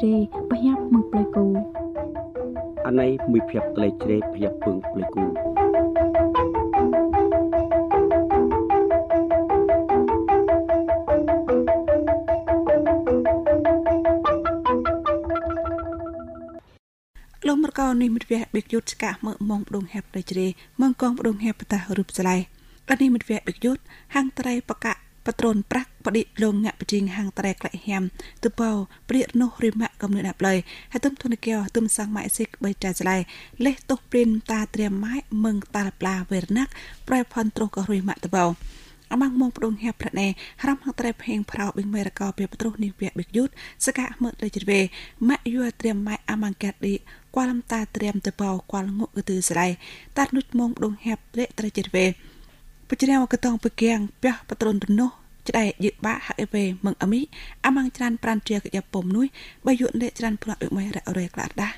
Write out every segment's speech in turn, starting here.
ជ្រេប្រញាប់មកផ្លេគូអាណៃមួយភ័ព្វក្លេជ្រេប្រញាប់ពឹងផ្លេគូលោកមកកោនេះមិត្តភ័ក្តិបេកយុទ្ធស្កាមើមងដងហេបប្រជ្រេមងកងដងហេបតារូបស្លៃអនេះមិត្តភ័ក្តិបេកយុទ្ធហាងត្រៃបកៈបត្រុនប្រាក់បឌិលងងាក់បជីងហាងត្រៃក្លែកហាំទៅបោព្រាកនោះរិមៈកំណើដាក់ឡៃហើយទំធនកែទំសាំងម៉ៃសិកបីចាស្លៃលេះទុះព្រិនតាត្រៀមម៉ៃមឹងតាប្លាវេរណាក់ប្រៃផនត្រុសក៏រុយម៉ាក់ទៅបោអមាំងមងដងហេបប្រណែរំហាងត្រៃភេងប្រោបិងមេរកោពីបត្រុសនេះវៈបេកយុទ្ធស្កាមើលេជ្រវេម៉ាក់យួរត្រៀមម៉ៃអមាំងកាត់ឌីqua lâm ta tiêm từ bầu qua ngộ từ sài ta nút mông đông hẹp lệ tra chật về bây giờ nào cái tông bực keng bia patron nô chỉ đại dự bạ hạ về mừng ấm ý amang chan pran chia cái dập bom núi bay dọn lệ chan pran được mấy đại rồi cả đã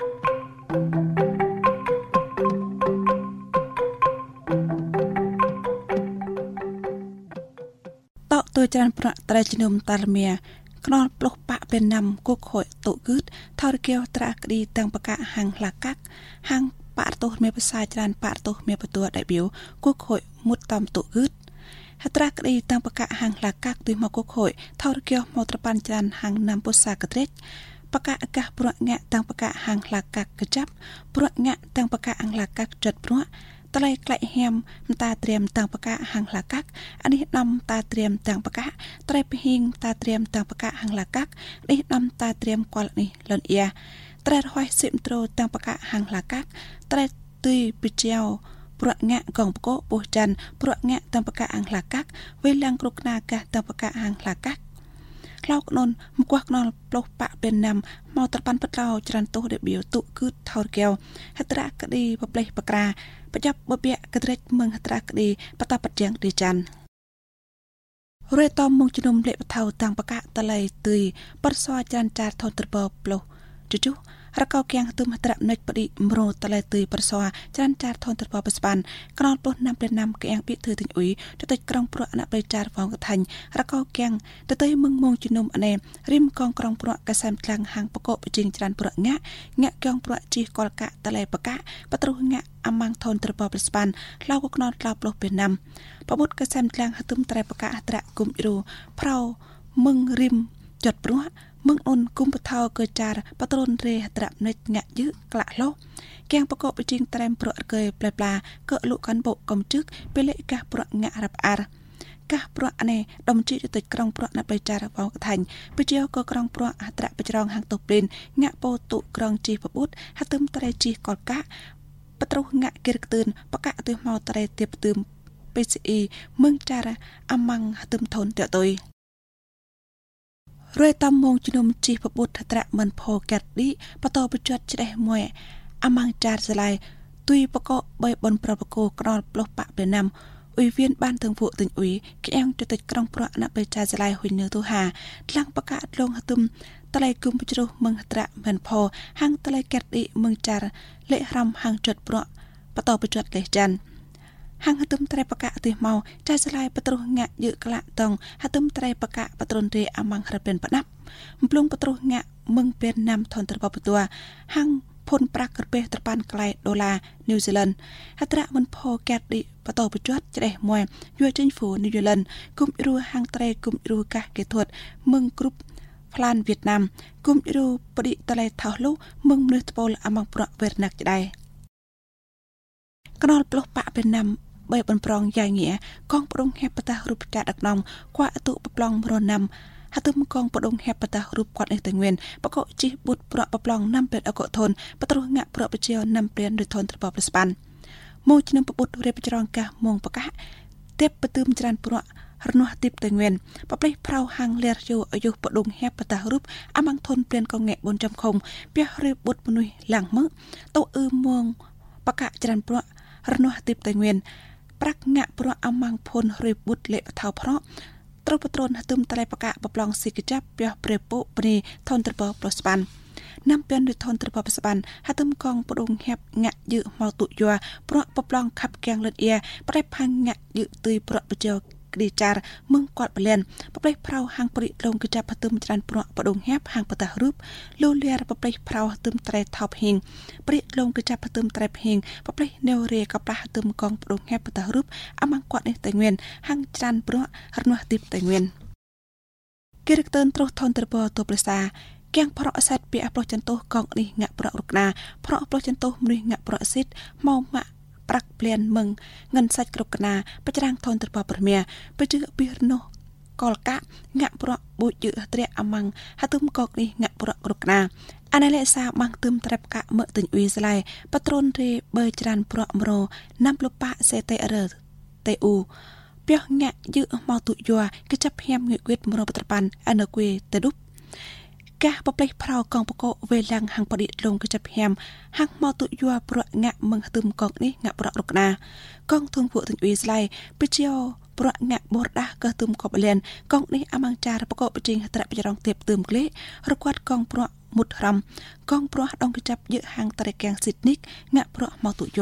tạo tôi chan pran tra chnom tarmiaนอนปลุกปะเป็นนำกุกหอยตุกึดทอร์เกียวตรากดีตังปะกะหังหลักกักหังปะโตเมียภาษาจานปะโตเมียประตูได้บิวกุกหอยมุดตอมตุกึดตรากดีตังปะกะหังหลักกักตุยมากุกหอยทอร์เกียวมอตรปันจานหังนำปุษากระเทศปะกะอากาปรวงะตังปะกะหังหลักกักกระจับปรวงะตังปะกะหังหลักกักจัดปรวตะไลไกลแฮมตาเตรียมตังปะกะหังหลักกักอันนี้นำตาเตรียมตังปะกะไตรพหิงตาเตรียมตังปะกะหังหลักกักนี่นำตาเตรียมกวาลนี่หล่นเอียไตรห้อยสิมโตรตังปะกะหังหลักกักไตรตุยปิเจียวปรวงะกองปะโกปูจันปรวงะตังปะกะหังหลักกักเวลังกรุกนากะตังปะกะหังหลักกักเล่านนมกวักนอนปลุกปะเป็นนำมอตรปันปัดเราจรันโตเดบิวตุกึดทอร์เกียวฮัตระกดีปะเปลปะกราประจับบะเบียกระเทรเมืองฮัตระกดีปะตาปัดยังดีจันเรตอมมงจุนมเละปะเทาตังปะกะตะไลตุยปัดซอจันจาร์ทอนตรบปลุจุระเกาแกงตุมฮัตระนึกปดิมโรตะไลตุยปัดซอจันจาร์ทอนตรบปัสปันกรอนปลุกนำเป็นนำแกงปิถือถึงอุยจะติดกรองปลุกอนาไปจาร์ฟองกระทันระเกาแกงตะเตยมึงมงจุนมอเนมริมกองกรองปลุกกระแซมกลางหางปะโกปจิงจันปลุกงะกองปลุกจีกอลกะตะไลปะกะปะตรุงะอมังทนตรบปัสปันเล่ากนอนเล่าปลุกเป็นนำปะบุตรกระแซมกลางตุมไตรปะกะตระกุมรูเพรามึงริมจดปลุกมึงอนกุมปะเทาเกิดจาร์ปะตรนเรตระนึกงะยึกละโลแกงปะโกปจิงเตรมปลุกเกยปลาปลาเกลุกันโบกมจึกเปเลกะปลุกงะรับอาร์กะปลุกอเนดมจิจะติดกรองปลุกนับไปจาร์ฟองกระทันไปเจียวก็กรองปลุกตระไปจรองหางตบปลินงะโปตุกรองจีปะบุตรฮัตุมเตรจีกอลกะปะตรุงะเกิรกตื่นปะกะตุยเมาเตรเตียบตื่มไปสีมึงจาระอมังฮัตุมทนเตะตุยรวยตำมงจุนมจีพบุตรตระมันโพกัดดิปะโตปจวดจะได้มวยอมังจาร์สลายตุยปะโกใบบนประปโกกรอนปลกปะเป็นนำอุยเวียนบ้านถึงผู้ถึงอุยแกงจะติดกรองปลอกนับไปจาร์สลายหุ่นเนื้อตัวหาลังประกาศลงหตุมตะไลกุมปจรุเมืองตระมันโพหังตะไลกัดดิเมืองจาร์เละรำหังจดปลอกปะโตปจวดเลยจันหังหตุมไตรปะกะตุยเมาจาสลายปะตรุงะยึกละตองหตุมไตรปะกะปะตรนเรอมังหระเป็นปะนับปลุงปะตรุงะมึงเป็นนำทนตรปะตัวหังพลปรักกระเปตรปันไกลดอลลาร์นิวซีแลนด์ฮัตระมันพอแกดดิปะโตปจวดจะได้มวยยัวจินฟูนิวซีแลนด์กุมรูหังไตรกุมรูกะเกทวดมึงกรุ๊ปพลานเวียดนามกุมรูปดิตะไลเท่าลุมึงเนื้อตโปลอมังปรเวรนักจะได้กนอลปลุกปะเป็นนำใบบนปรองใหญ่เงี้ยกองปรุงแฮปตารูปจัดดักนองกว่าตุปปลองมรนำฮัตุมกองปรุงแฮปตารูปกวาดในตังเวนปะโกจีบุตรปรปปลองนำเป็นอโกทนปตรุงะปรปเจียวนำเปลี่ยนโดยทนตรปปสปันโมจินปบุตรเรียบจรองกะมงปะกะเต็บปตืมจรันปรรนัวติบตังเวนปะเปลพราวหังเลียร์อยู่อายุปรุงแฮปตารูปอมังทนเปลี่ยนกองแงบนจำคงเปียเรียบบุตรมนุยหลังมือโตมงปะกะจรันปรรนัวติบตังเวนปรักงะปรอมังพลเรียบุตรเละเท่าเพราะตรปตรนตุมตะไลปะกะปะปลองสิกจับเปียเปรปุปนีทนตรปปลสปันนำเป็นโดยทนตรปปสปันฮัตุมกองปรุงแฮบงะยืเมาตุยัวปรปปลองขับแกงเลือดเอียปะได้พังงะยืตุยปรปเจียวក្តីចារមឹងគាត់បលិនប្រទេសប្រៅហាងព្រិលងកចាប់ផ្ទឹមច្រានប្រក់បដងហាប់ហាងបតះរូបលូលៀរប្រទេសប្រៅទឹមត្រែថោបហៀងព្រិលងកចាប់ផ្ទឹមត្រែហៀងប្រទេសណេវរេកប៉ះទឹមកងបដងហាប់បតះរូបអាម៉ាំងគាត់នេះតែងៀនហាងច្រានប្រក់រនោះទីបតែងៀនគេរកតើត្រុសថនត្របតប្រសាគៀងប្រក់សាច់ពីអប្លោះចន្ទោកងនេះងាក់ប្រក់រុកណាប្រក់អប្លោះចន្ទោមនុស្សងាក់ប្រក់សិតមកម៉ាក់ប្រាក់ព្លានមឹងងិនសាច់គ្រប់កណាបច្រាំងថនត្របប្រមៀបជឺពីរនោះកលកាងាក់ប្រក់បូចយឺត្រែអាម៉ាំងហតុំកកនេះងាក់ប្រក់រុកណាអានលេសាបាំងទឹមត្រែបកាមើទិញអ៊ុយស្លៃប៉ត្រូនរេបើច្រានប្រក់មរណាំលប៉ាសេតេរតេអ៊ូពីងាក់យឺមកទុយកចាប់ហៀមងឿគិតមរបត្រប៉ាន់អនគួយតេឌុបកាប្រទេសប្រៅកងបកវេឡាំងហាងបឌិលងកចាប់ហាំហាងមកទុយប្រក់ងាក់មឹងទឹមកងនេះងាក់ប្រក់រុកណាកងធុងពួកទិញអ៊ុយស្លៃពីជាប្រក់ងាក់បរដាស់ក៏ទឹមកបលៀនកងនេះអាម៉ាំងចារបកបជិងត្របចរងទៀបទឹមក្លេរគាត់កងប្រក់មុតរំកងប្រក់ដងកចាប់យឺហាងត្រែកាំងស៊ីតនិកងាក់ប្រក់មកទុយ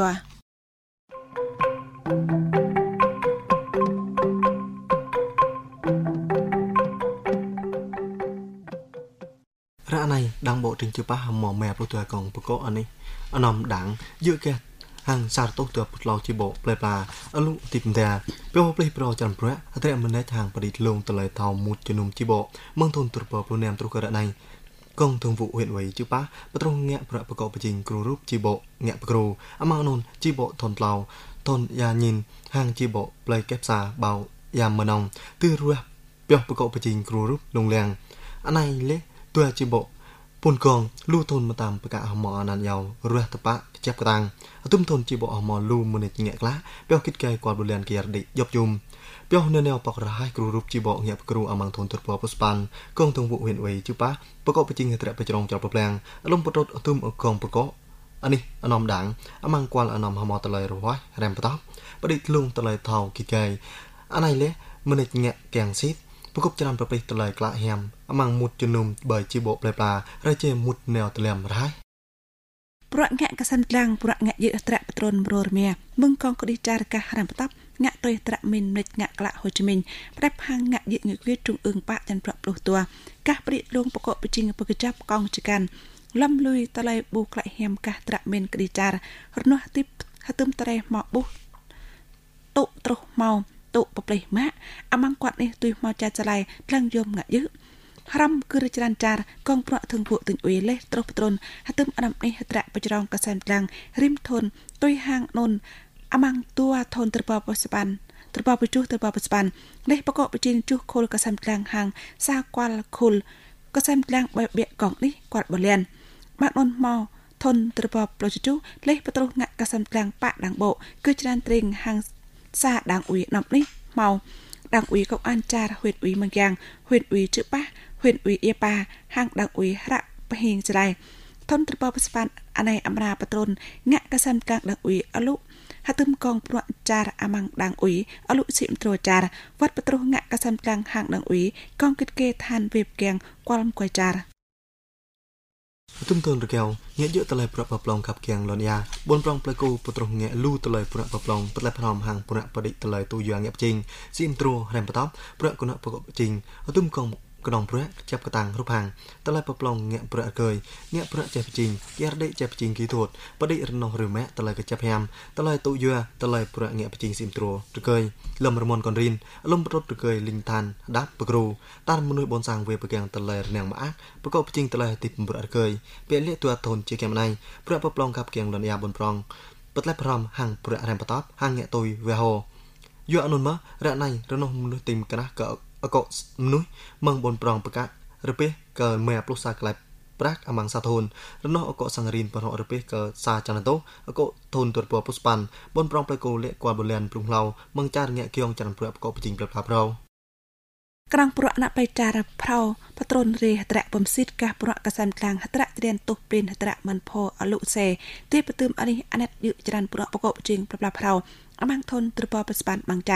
រ៉ាណៃដាំងបោទិញជប៉ះមកម៉ែប្រទះកងបកអនេះអនំដាំងយឺកែហាងសារតោទើពុតឡោជីបោផ្លែផ្លាអលុទីមតាពេលផ្លេប្រចាំប្រៈអត្រែមិនណៃທາງបឌិលងតឡៃថោមុតជំនុំជីបោមងទុនត្រពប្រណាមទ្រុករណៃកងទងvụ huyệnវៃជប៉ះបត្រងងាក់ប្រៈបកបជិងគ្រូរូបជីបោងាក់បគ្រូអម៉ងនុនជីបោថនឡោថនយ៉ាញិនហាងជីបោផ្លែកែបសាបោយ៉ាមណងទឺរះពេលបកបជិងគ្រូរូបលងលៀងអណៃលេទើជីបោពុនកងលូទនមកតាមប្រកាសហមអណានយោរះតបៈចាប់កតាំងអទុំទនជីបអមលូមុនិញែក្លាពេលគិតកែគាត់បលៀនគិរឌិយប់យំពេលនៅណែបករហើយគ្រូរូបជីបញាប់គ្រូអមាំងធនទរពពុស្ប៉ាន់កងទងvụ huyệnវៃជប៉ះបកបជិងត្រៈបច្រងចលប្រផ្លាំងអលំបតអទុំកងបកអានេះអនំដាងអមាំងគាត់អនំហមតឡៃរវ៉ៃរ៉ែមបតបឌិលងតឡៃថោគិកែអាណៃលេមុនិញែកៀងស៊ីតប្រកបច្រើនប្រទេសតឡៃក្លាហាំអម៉ាំងមុតជំនុំបើជីបោផ្លែផ្លារជេមុតណែវតលាមរ៉ៃប្រក់ងាក់កសិនក្លាំងប្រក់ងាក់យឺត្រៈបត្រូនររមៀមឹងកងក្តីចារកាសរ៉ាំបតាប់ងាក់ទុយត្រៈមីននិចងាក់ក្លាហូជីមីងប្រែផាងងាក់យឺងឿគៀទ្រងអឹងបាក់ចាន់ប្រក់ប្លុះតួកាសព្រិលងបកបជិងបកចាប់កងចកានលំលុយតឡៃប៊ូក្លាហាំកាសត្រៈមីនក្តីចាររនោះទីហទឹមត្រែមកប៊ូតុត្រុសមកតុបប្លេម៉ាអាម៉ាំងគាត់នេះទុយមកចាចឡៃក្លាំងយមងាក់យឺរំគឺរចរានចារកងប្រក់ធឹងពួកទិញអ៊ុយលេសត្រុសប្ត្រុនហទឹមអាដាមនេះត្រៈបច្រងកសែមក្លាំងរិមធនទុយហាងនុនអាម៉ាំងតួធនត្របបស្ប៉ាន់ត្របបជុះត្របបស្ប៉ាន់នេះបកបជិនជុះខុលកសែមក្លាំងហាងសាគាល់ខុលកសែមក្លាំងបែបកងនេះគាត់បលៀនបាក់នុនមកធនត្របបប្លុជុះលេសបត្រុសងាក់កសែមក្លាំងប៉ាដាងបោគឺច្រានត្រេងហាងសាដាងអ៊ុយណាប់នេះមកដាងអ៊ុយកបអានចារហួយអ៊ុយមកយ៉ាងហួយអ៊ុយជឺប៉ះhuyệnអ៊ុយអៀប៉ាហាងដាងអ៊ុយរ៉ាបហេងច្រៃធនត្របបស្ប៉ាន់អាណៃអមរាបត្រុនងាក់កសាំកាងដាងអ៊ុយអលុហទឹមកងប្រក់ចារអាម៉ាំងដាងអ៊ុយអលុស៊ីមត្រួចារវត្តបត្រុងាក់កសាំកាងហាងដាងអ៊ុយកងគិតគេឋានវេបគាំងគួលគួយចារទុំតនរកែវញាក់យឺតឡៃប្រក់បប្លងកាប់គៀងលនយ៉ាបនប្រងផ្លៃគូបត្រុងាក់លូតឡៃប្រក់បប្លងបតឡៃផ្នំហាងប្រក់បឌិតឡៃទូយ៉ាងញាប់ជិងស៊ីមត្រួរ៉ែមបតបប្រក់គណៈបកបជិងទុំកងកដងប្រក់ចាប់កតាំងរូបហាងតឡៃបប្លងងាក់ប្រក់កើយងាក់ប្រក់ចេះបជិងយ៉ារដេចេះបជិងគីទួតបឌិរណោះឬម៉ែតឡៃកចាប់ហាំតឡៃទូយ៉ាតឡៃប្រក់ងាក់បជិងស៊ីមត្រួរកើយលំរមនកនរិនលំប្រត់រកើយលីងឋានដាប់បគ្រូតាមមនុស្សបនសាងវេបកាំងតឡៃរណាំងម៉ាក់បកបជិងតឡៃទីប្រក់កើយពេលលាទួធនជាកាំណៃប្រក់បប្លងកាប់គៀងលនយ៉ាបនប្រងបតឡៃប្រំហាងប្រក់រ៉ែមបតបហាងងាក់ទុយវេហោយោអនុនមរ៉ាណៃរណោះមនុស្សទីមកណាកអកមនុស្សមងបនប្រងប្រការពេកើម៉ែប្លុសសាក្លែបប្រាក់អាម៉ាំងសាធូនរណោះអកសង្រីនប្ររពេកើសាចានតោអកធូនទរពពុស្ប៉ាន់បនប្រងផ្លៃគោលេគួលបលៀនព្រំឡៅមងចារងាក់គៀងចាន់ប្រកបកបជិងប្រផ្លាប្រោក្រាំងប្រក់ណាបៃចារប្រោបត្រុនរេហត្រៈបំសិតកាសប្រក់កសាំក្លាំងហត្រៈត្រៀនទុះព្រិនហត្រៈមិនផោអលុសេទេបទឹមអនេះអណិតយឺចរានប្រក់បកបជិងប្រផ្លាប្រោអាម៉ាំងធនទរពពុស្ប៉ាន់បាំង